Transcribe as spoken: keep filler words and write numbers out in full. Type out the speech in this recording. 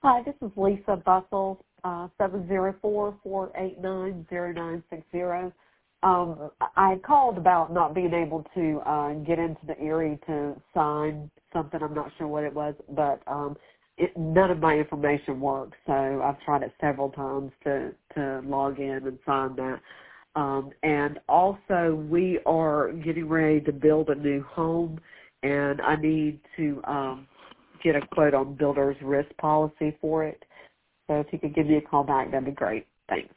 Hi, this is Lisa Bussell, uh, seven zero four, four eight nine, zero nine six zero. Um, I called about not being able to uh, get into the Erie to sign something. I'm not sure what it was, but um, it, none of my information works, so I've tried it several times to, to log in and sign that. Um, and also, we are getting ready to build a new home, and I need to um, get a quote on builder's risk policy for it. So if you could give me a call back, that'd be great. Thanks.